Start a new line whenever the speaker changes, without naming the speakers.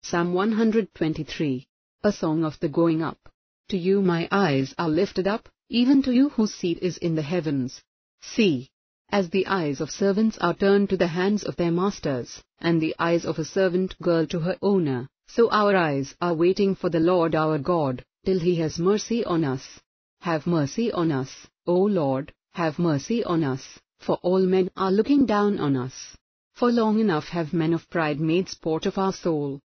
Psalm 123. A song of the going up. To you my eyes are lifted up, even to you whose seat is in the heavens. See, as the eyes of servants are turned to the hands of their masters, and the eyes of a servant girl to her owner, so our eyes are waiting for the Lord our God, till He has mercy on us. Have mercy on us, O Lord, have mercy on us, for all men are looking down on us. For long enough have men of pride made sport of our soul.